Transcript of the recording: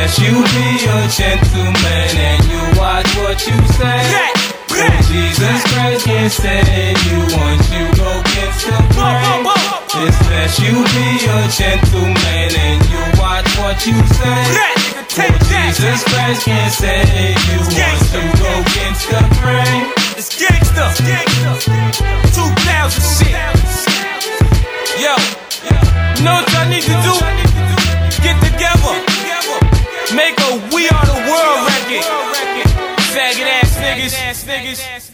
best you be a gentleman and you watch what you say. Oh, Jesus Christ can save you once you go get the brain. It's best you be a gentleman and you watch what you say. Oh, Jesus Christ can save you once you go get the brain. It's gangsta, 2000 shit. Yo, you know what y'all need to do? Get together, make a We Are the World record. Faggot ass niggas.